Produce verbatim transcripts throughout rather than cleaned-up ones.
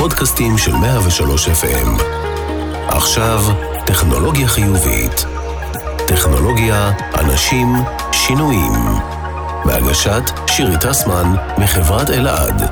הפודקאסטים של מאה ושלוש אף אם. עכשיו, טכנולוגיה חיובית. טכנולוגיה, אנשים, שינויים. בהגשת שירי טסמן מחברת אלעד.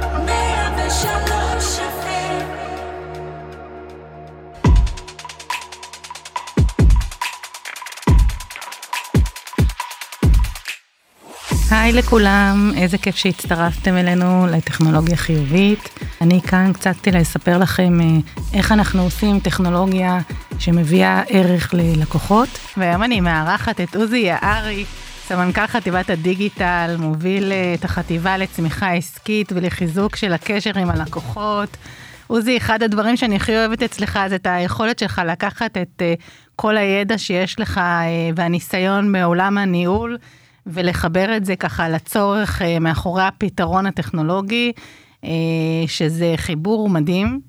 היי לכולם, איזה כיף שהצטרפתם אלינו לטכנולוגיה חיובית. אני כאן קצת לספר לכם איך אנחנו עושים טכנולוגיה שמביאה ערך ללקוחות. והיום אני מארחת את עוזי יערי, סמנכ"ל חטיבת הדיגיטל, מוביל את החטיבה לצמיחה עסקית ולחיזוק של הקשר עם הלקוחות. עוזי, אחד הדברים שאני הכי אוהבת אצלך זה את היכולת שלך לקחת את כל הידע שיש לך והניסיון מעולם הניהול, ולחבר את זה ככה לצורך מאחורי הפתרון הטכנולוגי, שזה חיבור מדהים.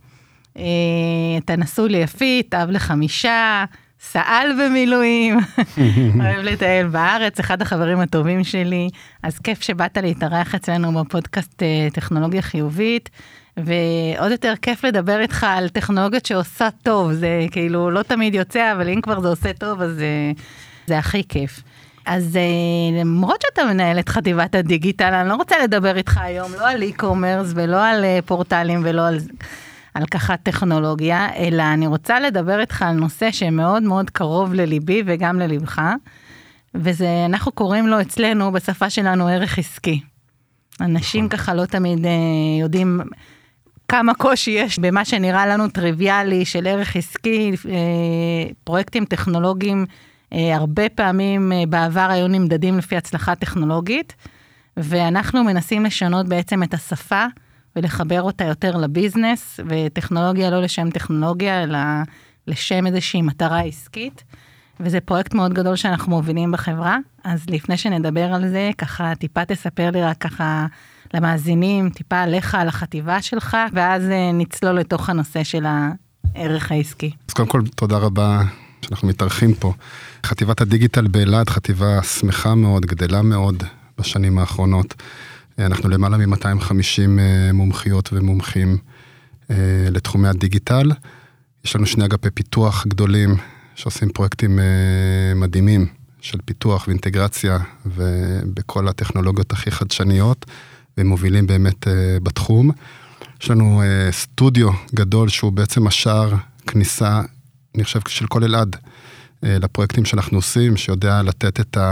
אתה נשוי ליפית, אב לחמישה, סעל במילואים, אוהב לטייל בארץ, אחד החברים הטובים שלי, אז כיף שבאת להתארח אצלנו בפודקאסט טכנולוגיה חיובית, ועוד יותר כיף לדבר איתך על טכנולוגיות שעושה טוב, זה כאילו לא תמיד יוצא, אבל אם כבר זה עושה טוב, אז זה, זה הכי כיף. אז למרות שאתה מנהל את חטיבת הדיגיטל, אני לא רוצה לדבר איתך היום, לא על e-commerce ולא על פורטלים ולא על, על ככה טכנולוגיה, אלא אני רוצה לדבר איתך על נושא שמאוד מאוד קרוב לליבי וגם ללבך, וזה, אנחנו קוראים לו אצלנו בשפה שלנו ערך עסקי. אנשים ככה לא תמיד יודעים כמה קושי יש במה שנראה לנו טריוויאלי של ערך עסקי, פרויקטים טכנולוגיים, הרבה פעמים בעבר היו נמדדים לפי הצלחה טכנולוגית, ואנחנו מנסים לשנות בעצם את השפה, ולחבר אותה יותר לביזנס, וטכנולוגיה לא לשם טכנולוגיה, אלא לשם איזושהי מטרה עסקית, וזה פרויקט מאוד גדול שאנחנו מובילים בחברה, אז לפני שנדבר על זה, ככה טיפה תספר לי רק ככה למאזינים, טיפה עליך על החטיבה שלך, ואז נצלול לתוך הנושא של הערך העסקי. אז קודם כל, תודה רבה שאנחנו מתארחים פה. חטיבת הדיגיטל באלעד, חטיבה שמחה מאוד, גדלה מאוד בשנים האחרונות. אנחנו למעלה מ-מאתיים וחמישים מומחיות ומומחים לתחומי הדיגיטל. יש לנו שני אגפי פיתוח גדולים שעושים פרויקטים מדהימים של פיתוח ואינטגרציה ובכל הטכנולוגיות הכי חדשניות ומובילים באמת בתחום. יש לנו סטודיו גדול שהוא בעצם השער כניסה, אני חושב, של כל אלעד לפרויקטים שאנחנו עושים, שיודע לתת את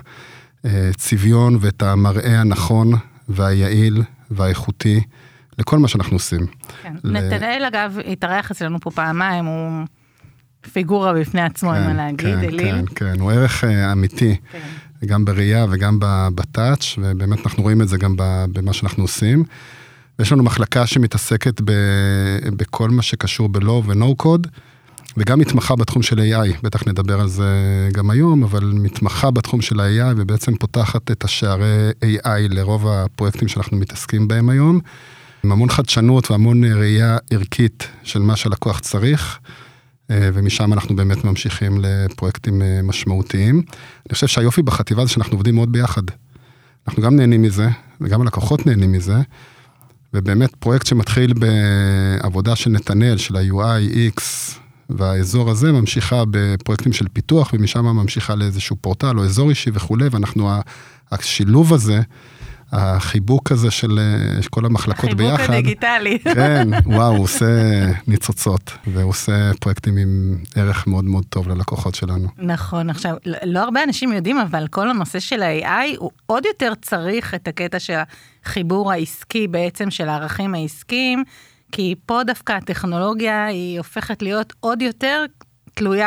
הצביון ואת המראה הנכון והיעיל והאיכותי לכל מה שאנחנו עושים. כן. נתנאל אגב התארח אצלנו פה פעמיים, הוא פיגורה בפני עצמו, כן, אם אני להגיד, כן, אליל. כן, כן, הוא ערך אמיתי, כן. גם בראייה וגם בטאץ', ובאמת אנחנו רואים את זה גם במה שאנחנו עושים. ויש לנו מחלקה שמתעסקת ב, בכל מה שקשור ב-Low ו-No Code, וגם מתמחה בתחום של איי איי, בטח נדבר על זה גם היום, אבל מתמחה בתחום של ה-איי איי, ובעצם פותחת את השערי איי איי לרוב הפרויקטים שאנחנו מתעסקים בהם היום, עם המון חדשנות והמון ראייה ערכית של מה שהלקוח צריך, ומשם אנחנו באמת ממשיכים לפרויקטים משמעותיים. אני חושב שהיופי בחטיבה זה שאנחנו עובדים מאוד ביחד. אנחנו גם נהנים מזה, וגם הלקוחות נהנים מזה, ובאמת פרויקט שמתחיל בעבודה של נתנאל, של ה-יו איי, X, והאזור הזה ממשיכה בפרויקטים של פיתוח, ומשם ממשיכה לאיזשהו פורטל או אזור אישי וכו', ואנחנו, השילוב הזה, החיבוק הזה של כל המחלקות ביחד. החיבוק הדיגיטלי. כן, וואו, הוא עושה ניצוצות, והוא עושה פרויקטים עם ערך מאוד מאוד טוב ללקוחות שלנו. נכון, עכשיו, לא הרבה אנשים יודעים, אבל כל הנושא של ה-איי איי, הוא עוד יותר צריך את הקטע של החיבור העסקי בעצם, של הערכים העסקיים, כי פה דווקא הטכנולוגיה היא הופכת להיות עוד יותר תלויה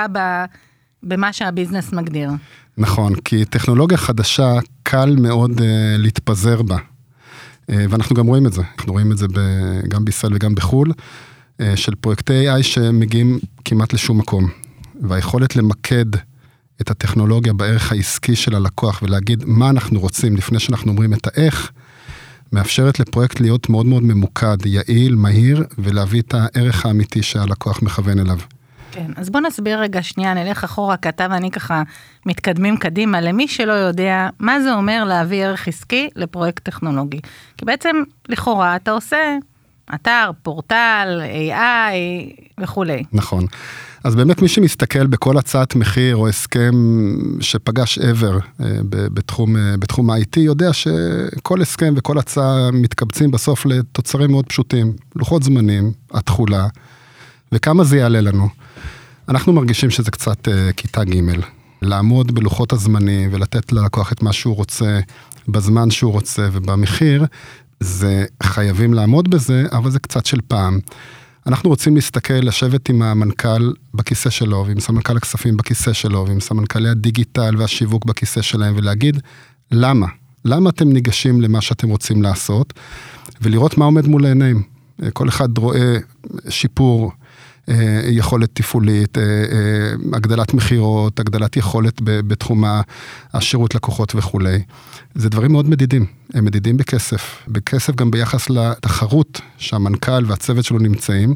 במה שהביזנס מגדיר. נכון, כי טכנולוגיה חדשה קל מאוד uh, להתפזר בה, uh, ואנחנו גם רואים את זה, אנחנו רואים את זה ב- גם בישראל וגם בחול, uh, של פרויקטי איי איי שמגיעים כמעט לשום מקום, והיכולת למקד את הטכנולוגיה בערך העסקי של הלקוח, ולהגיד מה אנחנו רוצים לפני שאנחנו אומרים את האיך, מאפשרת לפרויקט להיות מאוד מאוד ממוקד, יעיל, מהיר, ולהביא את הערך האמיתי שהלקוח מכוון אליו. כן, אז בוא נסביר רגע שנייה, נלך אחורה, כי אתה ואני ככה מתקדמים קדימה, למי שלא יודע מה זה אומר להביא ערך עסקי לפרויקט טכנולוגי. כי בעצם לכאורה אתה עושה אתר, פורטל, איי איי וכולי. נכון. אז באמת מי שמסתכל בכל הצעת מחיר או הסכם שפגש עבר בתחום, בתחום ה-איי טי, יודע שכל הסכם וכל הצעה מתקבצים בסוף לתוצרים מאוד פשוטים. לוחות זמנים, התחולה, וכמה זה יעלה לנו. אנחנו מרגישים שזה קצת כיתה ג' לעמוד בלוחות הזמנים ולתת ללקוח את מה שהוא רוצה, בזמן שהוא רוצה ובמחיר, זה חייבים לעמוד בזה, אבל זה קצת של פעם. אנחנו רוצים להסתכל, לשבת עם המנכ"ל בכיסא שלו, ועם סמנכ"ל הכספים בכיסא שלו, ועם סמנכ"לי הדיגיטל והשיווק בכיסא שלהם, ולהגיד, למה? למה אתם ניגשים למה שאתם רוצים לעשות? ולראות מה עומד מול העיניים. כל אחד רואה שיפור, יכולת תפעולית, הגדלת מחירות, הגדלת יכולת בתחום השירות לקוחות וכו'. זה דברים מאוד מדידים, הם מדידים בכסף, בכסף גם ביחס לתחרות שהמנכ"ל והצוות שלו נמצאים,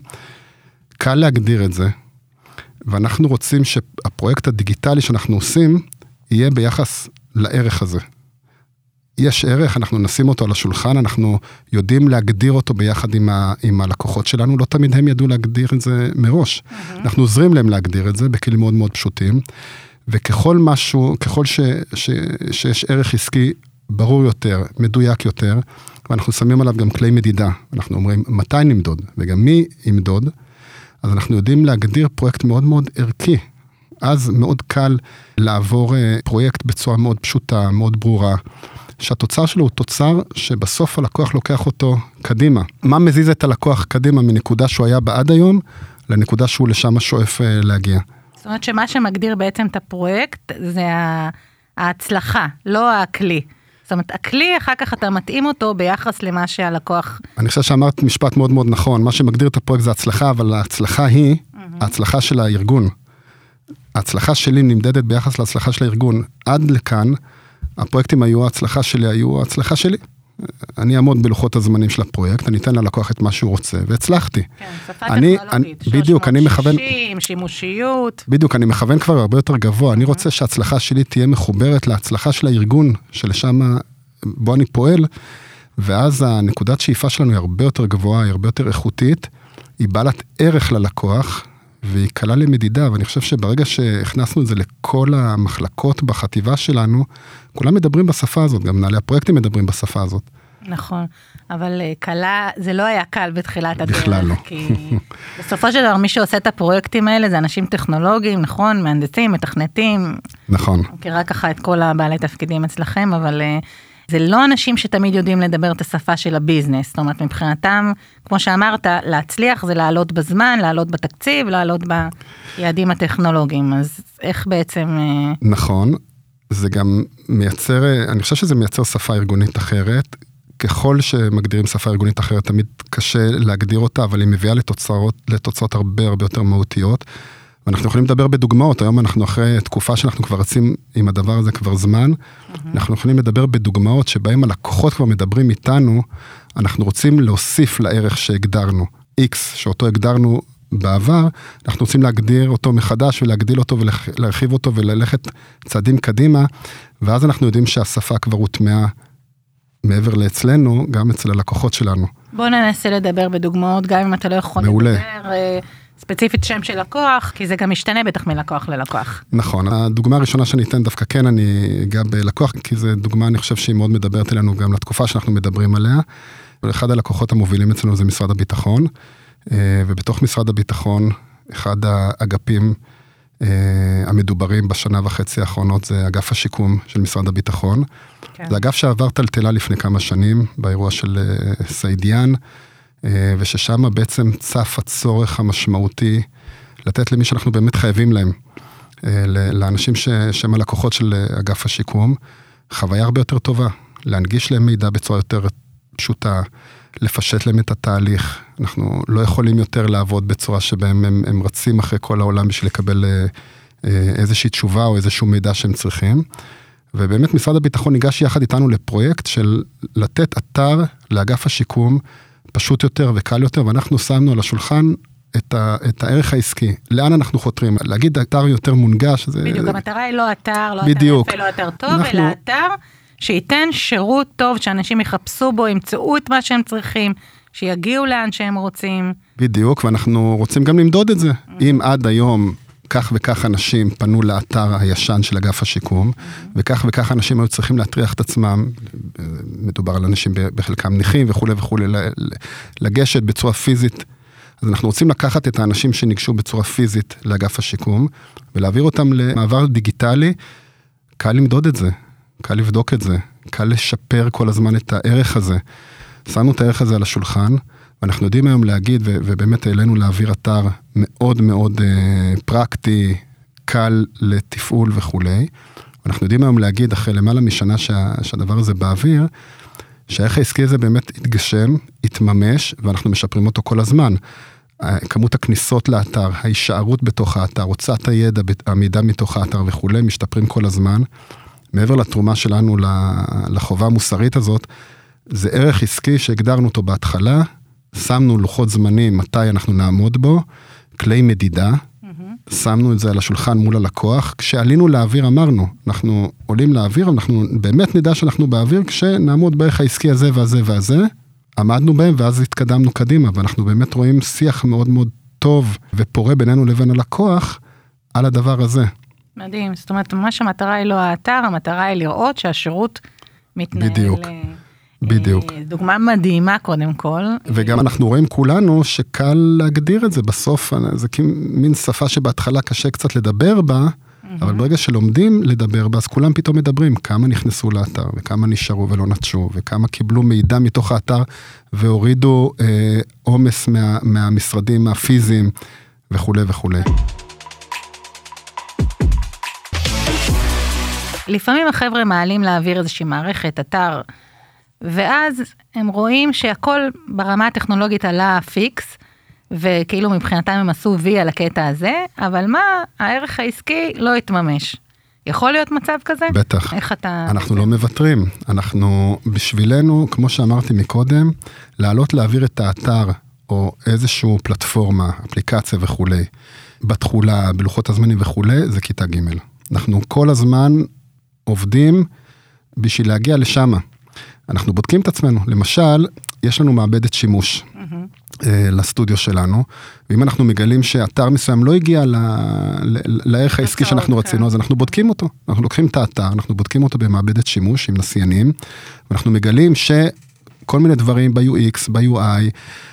קל להגדיר את זה, ואנחנו רוצים שהפרויקט הדיגיטלי שאנחנו עושים, יהיה ביחס לערך הזה. יש ערך, אנחנו נשים אותו על השולחן, אנחנו יודעים להגדיר אותו ביחד עם, ה, עם הלקוחות שלנו, לא תמיד הם ידעו להגדיר את זה מראש. Mm-hmm. אנחנו עוזרים להם להגדיר את זה בכלים מאוד מאוד פשוטים, וככל משהו, ככל ש, ש, שיש ערך עסקי ברור יותר, מדויק יותר, ואנחנו שמים עליו גם כלי מדידה, אנחנו אומרים מתי נמדוד, וגם מי ימדוד, אז אנחנו יודעים להגדיר פרויקט מאוד מאוד ערכי, אז מאוד קל לעבור פרויקט בצורה מאוד פשוטה, מאוד ברורה, שהתוצר שלו הוא תוצר שבסוף הלקוח לוקח אותו קדימה. מה מזיז את הלקוח קדימה מנקודה שהוא היה בעד היום, לנקודה שהוא לשם שואף להגיע. זאת אומרת שמה שמגדיר בעצם את הפרויקט, זה ההצלחה, לא הכלי. זאת אומרת, הכלי אחר כך אתה מתאים אותו ביחס למה שהלקוח... אני חושב שאמרת משפט מאוד מאוד נכון, מה שמגדיר את הפרויקט זה הצלחה, אבל ההצלחה היא ההצלחה של הארגון. ההצלחה שלי נמדדת ביחס להצלחה של הארגון. עד לכאן, הפרויקטים היו, ההצלחה שלי היו ההצלחה שלי. אני אעמוד בלוחות הזמנים של הפרויקט, אני אתן ללקוח את מה שהוא רוצה, והצלחתי. כן, שפה טכנולוגית, בדיוק, אני מכוון... שלוש מאות שישים, שימושיות. בדיוק, אני מכוון כבר הרבה יותר גבוה. אני רוצה שההצלחה שלי תהיה מחוברת להצלחה של הארגון, שלשם בו אני פועל, ואז הנקודת שאיפה שלנו היא הרבה יותר גבוהה, היא הרבה יותר איכותית, היא בעלת ערך ללקוח, והיא קלה למדידה, ואני חושב שברגע שהכנסנו את זה לכל המחלקות בחטיבה שלנו, כולם מדברים בשפה הזאת, גם מנהלי הפרויקטים מדברים בשפה הזאת. נכון, אבל קלה, זה לא היה קל בתחילת הדרך. בכלל לא. כי בסופו של דבר, מי שעושה את הפרויקטים האלה, זה אנשים טכנולוגיים, נכון, מהנדסים, מתכנתים. נכון. מכירה ככה את כל הבעלי תפקידים אצלכם, אבל... זה לא אנשים שתמיד יודעים לדבר את השפה של הביזנס, זאת אומרת, מבחינתם, כמו שאמרת, להצליח זה לעלות בזמן, לעלות בתקציב, לעלות ביעדים הטכנולוגיים, אז איך בעצם... נכון, זה גם מייצר, אני חושב שזה מייצר שפה ארגונית אחרת, ככל שמגדירים שפה ארגונית אחרת, תמיד קשה להגדיר אותה, אבל היא מביאה לתוצאות, לתוצאות הרבה הרבה יותר מהותיות, ואנחנו יכולים לדבר בדוגמאות, היום אנחנו אחרי תקופה שאנחנו כבר רצים עם הדבר הזה כבר זמן, mm-hmm. אנחנו יכולים לדבר בדוגמאות שבהם הלקוחות כבר מדברים איתנו, אנחנו רוצים להוסיף לערך שהגדרנו, X, שאותו הגדרנו בעבר, אנחנו רוצים להגדיר אותו מחדש ולהגדיל אותו ולהרחיב אותו וללכת צעדים קדימה, ואז אנחנו יודעים שהשפה כבר הוטמעה מעבר לאצלנו, גם אצל הלקוחות שלנו. בואו ננסה לדבר בדוגמאות, גם אם אתה לא יכול מעולה. לדבר... ספציפית שם של לקוח, כי זה גם משתנה בטח מלקוח ללקוח. נכון, הדוגמה הראשונה שאני אתן דווקא כן, אני אגע בלקוח, כי זו דוגמה, אני חושב שהיא מאוד מדברת אלינו גם לתקופה שאנחנו מדברים עליה, ואחד הלקוחות המובילים אצלנו זה משרד הביטחון, ובתוך משרד הביטחון, אחד האגפים המדוברים בשנה וחצי האחרונות, זה אגף השיקום של משרד הביטחון. כן. זה אגף שעבר טלטלה לפני כמה שנים, באירוע של סעידיאן, וששם בעצם צף הצורך המשמעותי לתת למי שאנחנו באמת חייבים להם, לאנשים שהם הלקוחות של אגף השיקום, חוויה הרבה יותר טובה, להנגיש להם מידע בצורה יותר פשוטה, לפשט להם את התהליך, אנחנו לא יכולים יותר לעבוד בצורה שבהם הם, הם רצים אחרי כל העולם בשביל לקבל איזושהי תשובה או איזשהו מידע שהם צריכים, ובאמת משרד הביטחון ניגש יחד איתנו לפרויקט של לתת אתר לאגף השיקום, פשוט יותר וקל יותר, ואנחנו שמנו על השולחן את, ה, את הערך העסקי. לאן אנחנו חותרים? להגיד אתר יותר מונגש. זה, בדיוק, זה... המטרה היא לא אתר, לא בדיוק. אתר יפה, לא אתר טוב, אנחנו... אלא אתר שייתן שירות טוב, שאנשים יחפשו בו, ימצאו את מה שהם צריכים, שיגיעו לאן שהם רוצים. בדיוק, ואנחנו רוצים גם למדוד את זה. אם עד היום כך וכך אנשים פנו לאתר הישן של אגף השיקום, וכך וכך אנשים היו צריכים להטריח את עצמם, מדובר על אנשים בחלקם נכים וכו' וכו', לגשת בצורה פיזית. אז אנחנו רוצים לקחת את האנשים שניגשו בצורה פיזית לאגף השיקום, ולהעביר אותם למעבר דיגיטלי. קל למדוד את זה, קל לבדוק את זה, קל לשפר כל הזמן את הערך הזה. שמנו את הערך הזה על השולחן, ואנחנו יודעים היום להגיד, ו- ובאמת העלינו להעביר אתר מאוד מאוד אה, פרקטי, קל לתפעול וכולי. אנחנו יודעים היום להגיד, אחרי למעלה משנה שה- שהדבר הזה באוויר, שהערך העסקי הזה באמת יתגשם, יתממש, ואנחנו משפרים אותו כל הזמן. כמות הכניסות לאתר, ההישארות בתוך האתר, הוצאת הידע, המידע מתוך האתר וכולי, משתפרים כל הזמן. מעבר לתרומה שלנו לחובה המוסרית הזאת, זה ערך עסקי שהגדרנו אותו בהתחלה, שמנו לוחות זמנים מתי אנחנו נעמוד בו, כלי מדידה, mm-hmm. שמנו את זה על השולחן מול הלקוח, כשעלינו לאוויר אמרנו, אנחנו עולים לאוויר, אנחנו באמת נדע שאנחנו באוויר, כשנעמוד בערך העסקי הזה והזה והזה, עמדנו בהם ואז התקדמנו קדימה, ואנחנו באמת רואים שיח מאוד מאוד טוב ופורה בינינו לבין הלקוח על הדבר הזה. מדהים, זאת אומרת, ממש המטרה היא לא האתר, המטרה היא לראות שהשירות מתנהל. בדיוק. בדיוק. דוגמה מדהימה קודם כל. וגם אנחנו רואים כולנו שקל להגדיר את זה בסוף, זה מין שפה שבהתחלה קשה קצת לדבר בה, אבל ברגע שלומדים לדבר בה, אז כולם פתאום מדברים, כמה נכנסו לאתר, וכמה נשארו ולא נטשו, וכמה קיבלו מידע מתוך האתר, והורידו אה, עומס מה, מהמשרדים הפיזיים, וכו' וכו'. לפעמים החבר'ה מעלים להעביר איזושהי מערכת, אתר, ואז הם רואים שהכל ברמה הטכנולוגית עלה פיקס, וכאילו מבחינתם הם עשו וי על הקטע הזה, אבל מה, הערך העסקי לא יתממש. יכול להיות מצב כזה? בטח. איך אתה... אנחנו לא מוותרים. אנחנו, בשבילנו, כמו שאמרתי מקודם, לעלות להעביר את האתר, או איזשהו פלטפורמה, אפליקציה וכולי, בתחולה, בלוחות הזמנים וכולי, זה כיתה ג'. אנחנו כל הזמן עובדים בשביל להגיע לשם. אנחנו בודקים את עצמנו. למשל, יש לנו מעבדת שימוש mm-hmm. לסטודיו שלנו, ואם אנחנו מגלים שאתר מסוים לא הגיע ל... לערך העסקי שאנחנו רצינו, אז אנחנו בודקים אותו. אנחנו לוקחים את האתר, אנחנו בודקים אותו במעבדת שימוש עם נסיינים, ואנחנו מגלים שכל מיני דברים ב-יו אקס, ב-יו איי,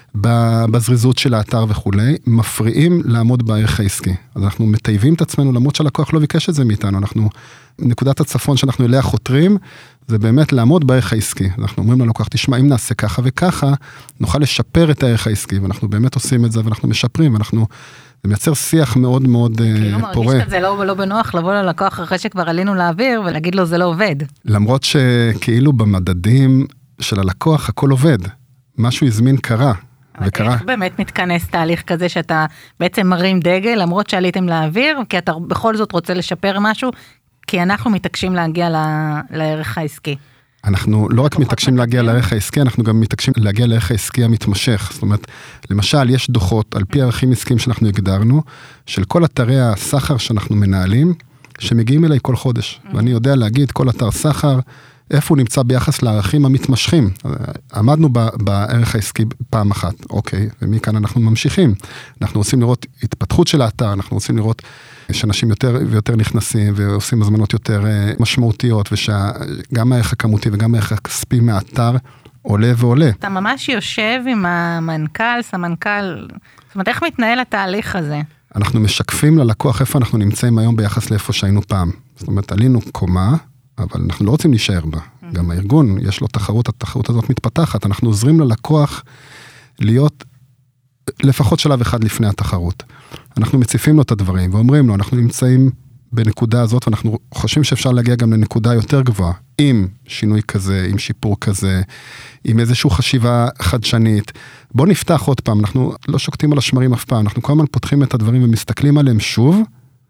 בזריזות של האתר וכולי, מפריעים לעמוד בערך העסקי. אז אנחנו מטייבים את עצמנו, למרות שהלקוח לא ביקש את זה מאיתנו. אנחנו, נקודת הצפון שאנחנו אליה חותרים, זה באמת לעמוד בערך העסקי. אנחנו אומרים ללקוח, תשמע, אם נעשה ככה וככה, נוכל לשפר את הערך העסקי, ואנחנו באמת עושים את זה, ואנחנו משפרים, ואנחנו, זה מייצר שיח מאוד מאוד כאילו פורה. כאילו מרגיש שזה לא, לא בנוח לבוא ללקוח אחרי שכבר עלינו לאוויר, ולהגיד לו, זה לא עובד. למרות שכאילו במדדים של הלקוח, הכל עובד. משהו הזמין קרה. וקרה. איך באמת מתכנס תהליך כזה שאתה בעצם מרים דגל, למרות שעליתם לאוויר, כי אתה בכל זאת רוצה לשפר משהו, כי אנחנו מתעקשים להגיע לערך העסקי. אנחנו לא רק מתעקשים להגיע לערך העסקי, אנחנו גם מתעקשים להגיע לערך העסקי המתמשך. זאת אומרת, למשל, יש דוחות על פי ערכים עסקיים שאנחנו הגדרנו, של כל אתרי הסחר שאנחנו מנהלים, שמגיעים אליי כל חודש. ואני יודע להגיד, כל אתר סחר, איפה הוא נמצא ביחס לערכים המתמשכים. עמדנו בערך העסקי פעם אחת, אוקיי, ומכאן אנחנו ממשיכים. אנחנו רוצים לראות התפתחות של האתר, אנחנו רוצים לראות שאנשים יותר ויותר נכנסים, ועושים הזמנות יותר משמעותיות, ושגם הערך הכמותי וגם הערך הכספי מהאתר עולה ועולה. אתה ממש יושב עם המנכ"ל, סמנכ"ל, זאת אומרת, איך מתנהל התהליך הזה? אנחנו משקפים ללקוח איפה אנחנו נמצאים היום ביחס לאיפה שהיינו פעם. זאת אומרת, עלינו קומה, אבל אנחנו לא רוצים להישאר בה. Mm-hmm. גם הארגון, יש לו תחרות, התחרות הזאת מתפתחת, אנחנו עוזרים ללקוח להיות לפחות שלב אחד לפני התחרות. אנחנו מציפים לו את הדברים, ואומרים לו, אנחנו נמצאים בנקודה הזאת, ואנחנו חושבים שאפשר להגיע גם לנקודה יותר גבוהה, עם שינוי כזה, עם שיפור כזה, עם איזושהי חשיבה חדשנית. בוא נפתח עוד פעם, אנחנו לא שוקטים על השמרים אף פעם, אנחנו כל הזמן פותחים את הדברים ומסתכלים עליהם שוב,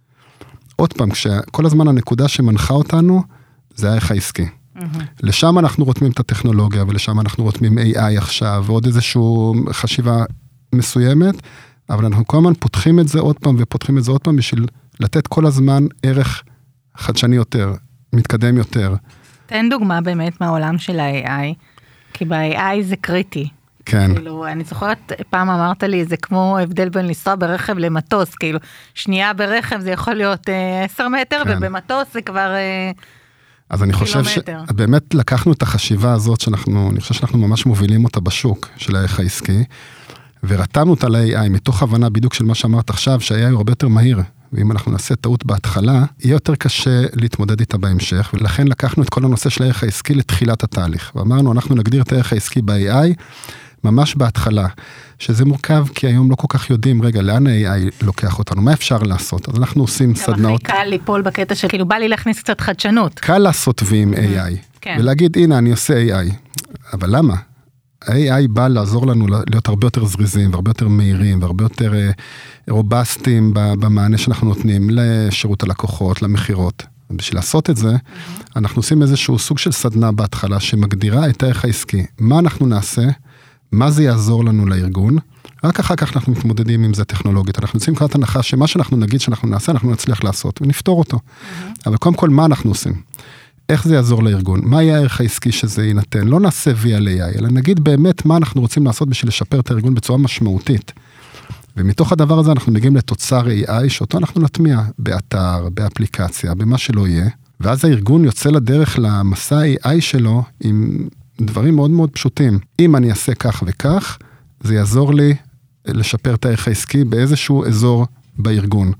עוד פעם, כשכל הזמן הנקודה שמנחה אותנו, זה הערך העסקי. Mm-hmm. לשם אנחנו רותמים את הטכנולוגיה, ולשם אנחנו רותמים איי איי עכשיו, ועוד איזושהי חשיבה מסוימת, אבל אנחנו כל הזמן פותחים את זה עוד פעם, ופותחים את זה עוד פעם, בשביל לתת כל הזמן ערך חדשני יותר, מתקדם יותר, תן דוגמה באמת מהעולם של ה-איי איי, כי ב-איי איי זה קריטי. כן. כאילו, אני זוכרת, פעם אמרת לי, זה כמו הבדל בין לנסוע ברכב למטוס, כאילו, שנייה ברכב זה יכול להיות אה, עשר מטר, כן. ובמטוס זה כבר אה, אז אני חושב שבאמת לקחנו את החשיבה הזאת, שאנחנו, אני חושב שאנחנו ממש מובילים אותה בשוק של הערך העסקי, ורתמנו אותה ל-איי איי, מתוך הבנה בדיוק של מה שאמרת עכשיו, שה-איי איי הוא הרבה יותר מהיר, ואם אנחנו נעשה טעות בהתחלה, יהיה יותר קשה להתמודד איתה בהמשך, ולכן לקחנו את כל הנושא של הערך העסקי לתחילת התהליך, ואמרנו, אנחנו נגדיר את הערך העסקי ב-איי איי, ממש בהתחלה, שזה מורכב, כי היום לא כל כך יודעים, רגע, לאן ה-איי איי לוקח אותנו, מה אפשר לעשות? אז אנחנו עושים סדנאות. קל ליפול בקטע של, כאילו, בא לי להכניס קצת חדשנות. קל לעשות וי עם איי איי, ולהגיד, הנה, אני עושה איי איי. אבל למה? ה-איי איי בא לעזור לנו להיות הרבה יותר זריזים, והרבה יותר מהירים, והרבה יותר רובסטים במענה שאנחנו נותנים לשירות הלקוחות, למחירות. בשביל לעשות את זה, אנחנו עושים איזשהו סוג של סדנה בהתחלה, שמגדירה את הערך העסקי. מה אנחנו נעשה? מה זה יעזור לנו לארגון? רק אחר כך אנחנו מתמודדים עם זה טכנולוגית. אנחנו יוצאים כעת הנחה שמה שאנחנו נגיד שאנחנו נעשה, אנחנו נצליח לעשות, ונפתור אותו. אבל קודם כל, מה אנחנו עושים? איך זה יעזור לארגון? מה יהיה הערך העסקי שזה ינתן? לא נעשה וי על איי איי, אלא נגיד באמת מה אנחנו רוצים לעשות בשביל לשפר את הארגון בצורה משמעותית. ומתוך הדבר הזה אנחנו מגיעים לתוצר איי איי, שאותו אנחנו נטמיע באתר, באפליקציה, במה שלא יהיה. ואז הארגון יוצא לדרך למסע איי איי שלו עם דברים מאוד מאוד פשוטים. אם אני אעשה כך וכך, זה יעזור לי לשפר את הערך העסקי באיזשהו אזור בארגון.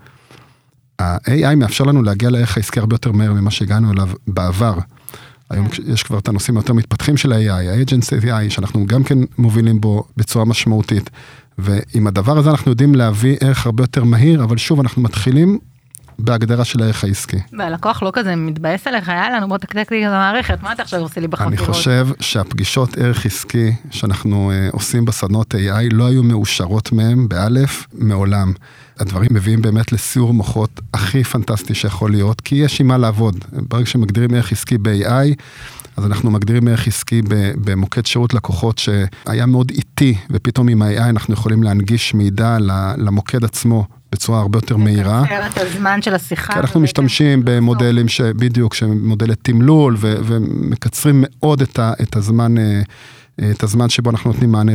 ה-איי איי מאפשר לנו להגיע לערך העסקי הרבה יותר מהר ממה שהגענו אליו בעבר. היום יש כבר את הנושאים היותר מתפתחים של ה-איי איי, ה-Agents איי איי, שאנחנו גם כן מובילים בו בצורה משמעותית. ועם הדבר הזה אנחנו יודעים להביא ערך הרבה יותר מהיר, אבל שוב אנחנו מתחילים בהגדרה של הערך העסקי. והלקוח לא כזה מתבאס עליך, היה לנו, בוא תקתק לי את המערכת, מה אתה עכשיו עושה לי בחקירות? אני חושב שהפגישות ערך עסקי שאנחנו uh, עושים בסדנות איי איי לא היו מאושרות מהם, באלף, מעולם. הדברים מביאים באמת לסיור מוחות הכי פנטסטי שיכול להיות, כי יש עם מה לעבוד. ברגע שמגדירים ערך עסקי ב-איי איי, אז אנחנו מגדירים ערך עסקי במוקד שירות לקוחות שהיה מאוד איטי, ופתאום עם ה-איי איי אנחנו יכולים להנגיש מידע למוקד עצמו, בצורה הרבה יותר מהירה. לקצר את הזמן של השיחה. כי אנחנו משתמשים במודלים שבדיוק, שמודלי תמלול, ומקצרים מאוד את הזמן, את הזמן שבו אנחנו נותנים מענה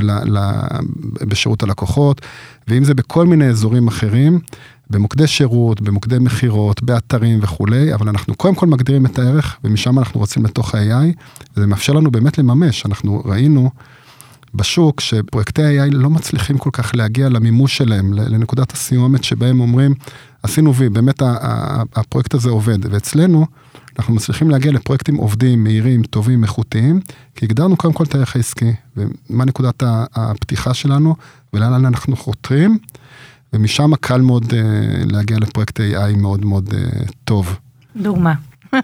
בשירות הלקוחות, ואם זה בכל מיני אזורים אחרים, במוקדי שירות, במוקדי מחירות, באתרים וכולי, אבל אנחנו קודם כל מגדירים את הערך, ומשם אנחנו רוצים לתוך ה-איי איי, וזה מאפשר לנו באמת לממש. אנחנו ראינו בשוק שפרויקטי איי איי לא מצליחים כל כך להגיע למימוש שלהם, לנקודת הסיומת שבהם אומרים, עשינו וי, באמת הפרויקט הזה עובד, ואצלנו אנחנו מצליחים להגיע לפרויקטים עובדים, מהירים, טובים, איכותיים, כי הגדרנו קודם כל את הערך העסקי, ומה נקודת הפתיחה שלנו, ולאן אנחנו חותרים, ומשם קל מאוד uh, להגיע לפרויקט איי איי מאוד מאוד uh, טוב. דוגמה.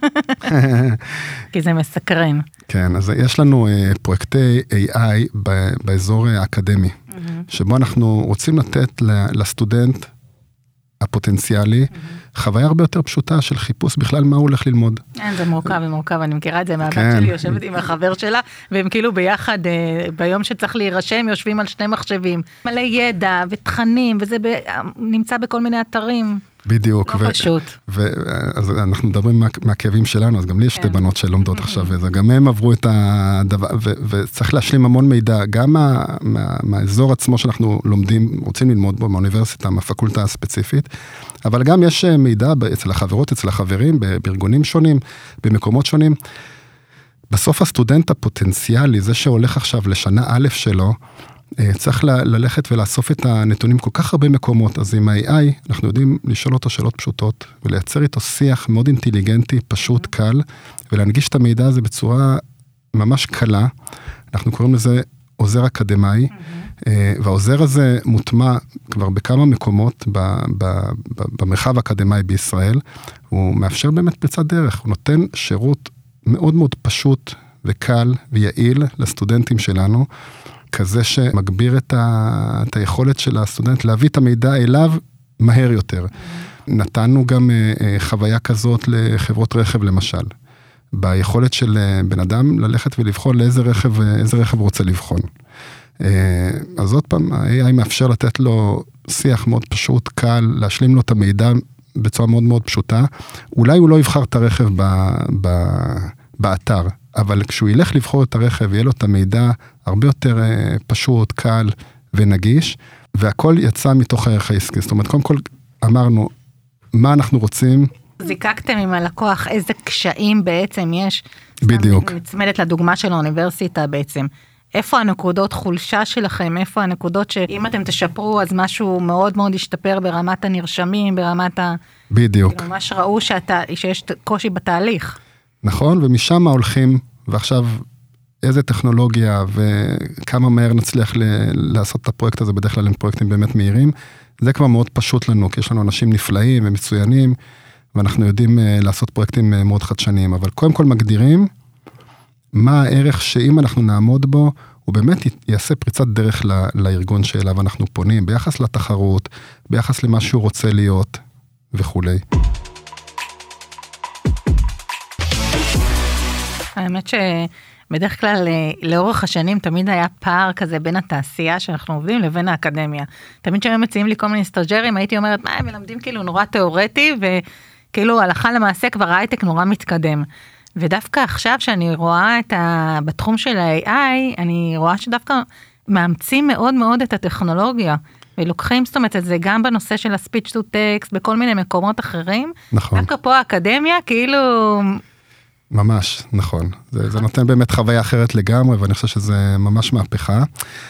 כי זה מסקרן. כן, אז יש לנו uh, פרויקטי איי איי ב- באזור האקדמי, mm-hmm. שבו אנחנו רוצים לתת לסטודנט הפוטנציאלי, mm-hmm. חוויה הרבה יותר פשוטה של חיפוש בכלל מה הוא הולך ללמוד. אין, זה מורכב ומורכב, אני מכירה את זה מהבת כן. שלי, יושבת עם החבר שלה, והם כאילו ביחד, ביום שצריך להירשם, יושבים על שני מחשבים, מלא ידע ותכנים, וזה ב... נמצא בכל מיני אתרים. בדיוק. לא ו- פשוט. אז אנחנו מדברים מה, מהכאבים שלנו, אז גם לי יש שתי בנות שלומדות עכשיו, וגם הם עברו את הדבר, ו- וצריך להשלים המון מידע, גם מה, מה, מהאזור עצמו שאנחנו לומדים, רוצים ללמוד בו, מהאוניברסיטה, מהפקולטה הספציפית, אבל גם יש מידע אצל החברות, אצל החברים, בארגונים שונים, במקומות שונים. בסוף הסטודנט הפוטנציאלי, זה שהולך עכשיו לשנה א' שלו, צריך ללכת ולאסוף את הנתונים כל כך הרבה מקומות, אז עם ה-איי איי אנחנו יודעים לשאול אותו שאלות פשוטות, ולייצר איתו שיח מאוד אינטליגנטי, פשוט, קל, ולהנגיש את המידע הזה בצורה ממש קלה. אנחנו קוראים לזה עוזר אקדמאי, והעוזר הזה מוטמע כבר בכמה מקומות במרחב האקדמאי בישראל, הוא מאפשר באמת פריצת דרך, הוא נותן שירות מאוד מאוד פשוט וקל ויעיל לסטודנטים שלנו, כזה שמגביר את, ה, את היכולת של הסטודנט להביא את המידע אליו מהר יותר. נתנו גם חוויה כזאת לחברות רכב למשל, ביכולת של בן אדם ללכת ולבחון לאיזה רכב, איזה רכב רוצה לבחון. אז עוד פעם, ה-איי איי מאפשר לתת לו שיח מאוד פשוט, קל, להשלים לו את המידע בצורה מאוד מאוד פשוטה. אולי הוא לא יבחר את הרכב ב, ב, באתר, אבל כשהוא ילך לבחור את הרכב, יהיה לו את המידע הרבה יותר פשוט, קל ונגיש, והכל יצא מתוך הערך העסקי. זאת אומרת, קודם כל אמרנו, מה אנחנו רוצים? זיקקתם עם הלקוח, איזה קשיים בעצם יש. בדיוק. מצמדת לדוגמה של האוניברסיטה בעצם. איפה הנקודות חולשה שלכם? איפה הנקודות שאם אתם תשפרו, אז משהו מאוד מאוד ישתפר ברמת הנרשמים, ברמת ה... בדיוק. ממש ראו שאתה, שיש קושי בתהליך. נכון, ומשם הולכים, ועכשיו איזה טכנולוגיה וכמה מהר נצליח ל- לעשות את הפרויקט הזה, בדרך כלל הם פרויקטים באמת מהירים, זה כבר מאוד פשוט לנו, כי יש לנו אנשים נפלאים ומצוינים, ואנחנו יודעים לעשות פרויקטים מאוד חדשניים, אבל קודם כל מגדירים מה הערך שאם אנחנו נעמוד בו, הוא באמת יעשה פריצת דרך לארגון שאליו אנחנו פונים, ביחס לתחרות, ביחס למה שהוא רוצה להיות וכולי. האמת שבדרך כלל לאורך השנים תמיד היה פער כזה בין התעשייה שאנחנו עובדים לבין האקדמיה. תמיד כשהם מציעים לי כל מיני סטאג'רים, הייתי אומרת, מה, הם מלמדים כאילו נורא תיאורטי, וכאילו הלכה למעשה כבר הייטק נורא מתקדם. ודווקא עכשיו שאני רואה את ה... בתחום של ה-איי איי, אני רואה שדווקא מאמצים מאוד מאוד את הטכנולוגיה, ולוקחים, זאת אומרת, את זה גם בנושא של ה-speech to text, בכל מיני מקומות אחרים. נכון. דווקא פה האקדמיה, כאילו... ממש, נכון. זה, זה נותן באמת חוויה אחרת לגמרי, ואני חושב שזה ממש מהפכה.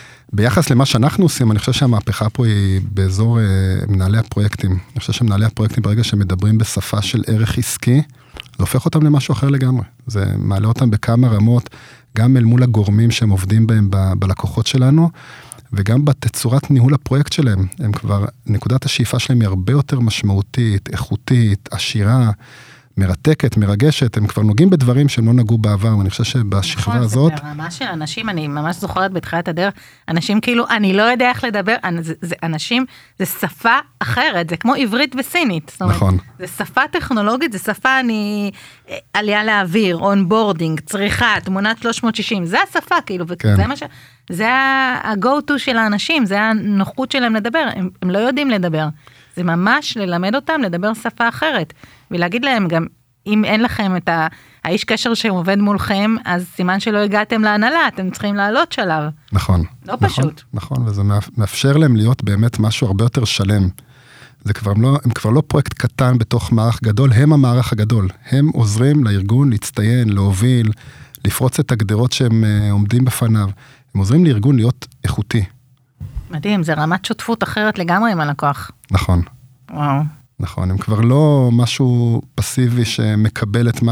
ביחס למה שאנחנו עושים, אני חושב שהמהפכה פה היא באזור אה, מנהלי הפרויקטים. אני חושב שמנהלי הפרויקטים, ברגע שמדברים בשפה של ערך עסקי, זה הופך אותם למשהו אחר לגמרי. זה מעלה אותם בכמה רמות, גם אל מול הגורמים שהם עובדים בהם ב- בלקוחות שלנו, וגם בתצורת ניהול הפרויקט שלהם. הם כבר, נקודת השאיפה שלהם היא הרבה יותר משמעותית, איכותית, עשירה, מרתקת, מרגשת, הם כבר נוגעים בדברים שהם לא נגעו בעבר, ואני חושב שבשכבה הזאת... נכון, זה ברמה של אנשים, אני ממש זוכרת בתחילת הדרך, אנשים כאילו, אני לא יודע איך לדבר, זה, זה, אנשים, זה שפה אחרת, זה כמו עברית וסינית. נכון. זה שפה טכנולוגית, זה שפה, אני, עלייה לאוויר, אונבורדינג, צריכה, תמונת שלוש מאות שישים, זה השפה, כאילו, כן. וזה מה ש... זה ה-go-to של האנשים, זה הנוחות שלהם לדבר, הם, הם לא יודעים לדבר. זה ממש ללמד אותם לדבר שפה אחרת, ולהגיד להם גם, אם אין לכם את האיש קשר שעובד מולכם, אז סימן שלא הגעתם להנהלה, אתם צריכים לעלות שלב. נכון. לא נכון, פשוט. נכון, וזה מאפשר להם להיות באמת משהו הרבה יותר שלם. זה כבר לא, הם כבר לא פרויקט קטן בתוך מערך גדול, הם המערך הגדול. הם עוזרים לארגון להצטיין, להוביל, לפרוץ את הגדרות שהם עומדים בפניו. הם עוזרים לארגון להיות איכותי. מדהים, זה רמת שותפות אחרת לגמרי עם הלקוח. נכון. וואו. נכון, הם כבר לא משהו פסיבי שמקבל את מה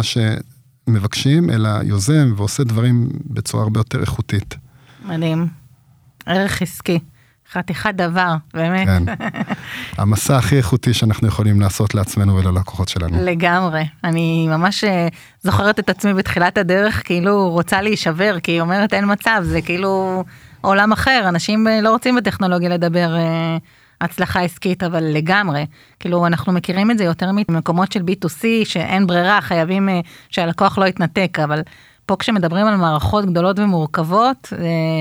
שמבקשים, אלא יוזם ועושה דברים בצורה הרבה יותר איכותית. מדהים. ערך עסקי. חתיכת דבר, באמת. כן. המסע הכי איכותי שאנחנו יכולים לעשות לעצמנו וללקוחות שלנו. לגמרי. אני ממש זוכרת את עצמי בתחילת הדרך, כאילו רוצה להישבר, כי היא אומרת אין מצב, זה כאילו עולם אחר. אנשים לא רוצים בטכנולוגיה לדבר הצלחה עסקית, אבל לגמרי. כאילו אנחנו מכירים את זה יותר ממקומות של בי טו סי, שאין ברירה, חייבים שהלקוח לא יתנתק, אבל פה כשמדברים על מערכות גדולות ומורכבות,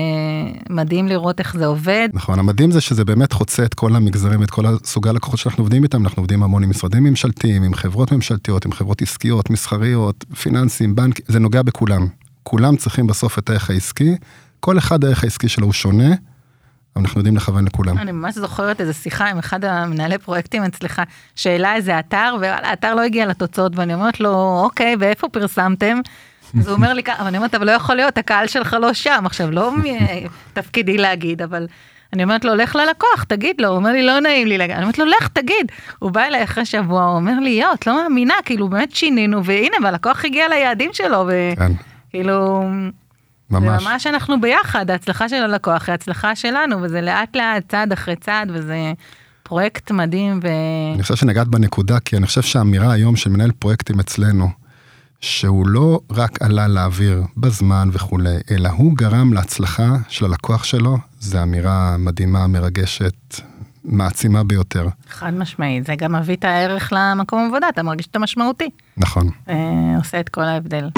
מדהים לראות איך זה עובד. נכון, המדהים זה שזה באמת חוצה את כל המגזרים, את כל הסוגי הלקוחות שאנחנו עובדים איתם, אנחנו עובדים המון עם משרדים ממשלתיים, עם חברות ממשלתיות, עם חברות עסקיות, מסחריות, פיננסים, בנק, זה נוגע בכולם. כולם צריכים בסוף את הערך העסקי, כל אחד הערך העסקי שלו הוא שונה, אבל אנחנו יודעים לכוון לכולם. אני ממש זוכרת איזו שיחה עם אחד המנהלי פרויקטים אצלך, שאלה איזה אתר, והאתר לא הגיע לתוצאות, ואני אומרת לו, אוקיי, ואיפה פרסמתם? אז הוא אומר לי, אבל אני אומרת, אבל לא יכול להיות, הקהל שלך לא שם, עכשיו לא תפקידי להגיד, אבל אני אומרת לו, לך ללקוח, תגיד לו, הוא אומר לי, לא נעים לי להגיד, אני אומרת לו, לך תגיד, הוא בא אליי אחרי שבוע, הוא אומר לי, יו, את לא מאמינה, כאילו באמת שינינו, והנה, והלקוח הגיע ליעדים שלו, וכאילו, זה ממש אנחנו ביחד, ההצלחה של הלקוח היא ההצלחה שלנו, וזה לאט לאט, צעד אחרי צעד, וזה פרויקט מדהים. אני חושב שנגעת בנקודה, כי אני חושב שהאמירה היום של מנהל פרויקטים אצלנו, שהוא לא רק עלה לאוויר בזמן וכו', אלא הוא גרם להצלחה של הלקוח שלו, זו אמירה מדהימה, מרגשת, מעצימה ביותר. חד משמעית, זה גם מביא את הערך למקום עבודה, אתה מרגיש את המשמעותי. נכון. עושה את כל ההבדל.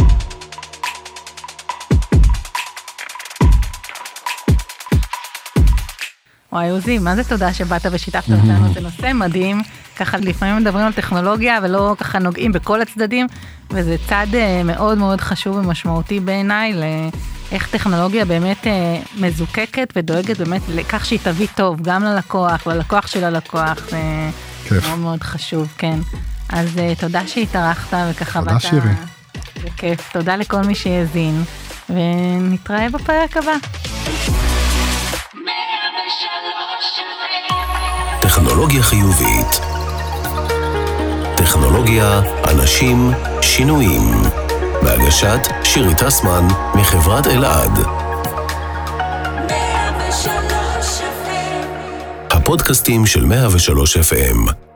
וואי עוזי, מה זה תודה שבאת ושיתפת אותנו, זה נושא מדהים, ככה לפעמים מדברים על טכנולוגיה ולא ככה נוגעים בכל הצדדים, וזה צד מאוד מאוד חשוב ומשמעותי בעיניי, לאיך טכנולוגיה באמת מזוקקת ודואגת באמת לכך שהיא תביא טוב, גם ללקוח, ללקוח של הלקוח, זה מאוד מאוד חשוב, כן. אז תודה שהתארחת וככה תודה שירי. זה כיף, תודה לכל מי שהאזין, ונתראה בפרק הבא. טכנולוגיה חיובית. טכנולוגיה, אנשים, שינויים. בהגשת שירי טסמן מחברת אלעד. הפודקאסטים של מאה ושלוש אף אם.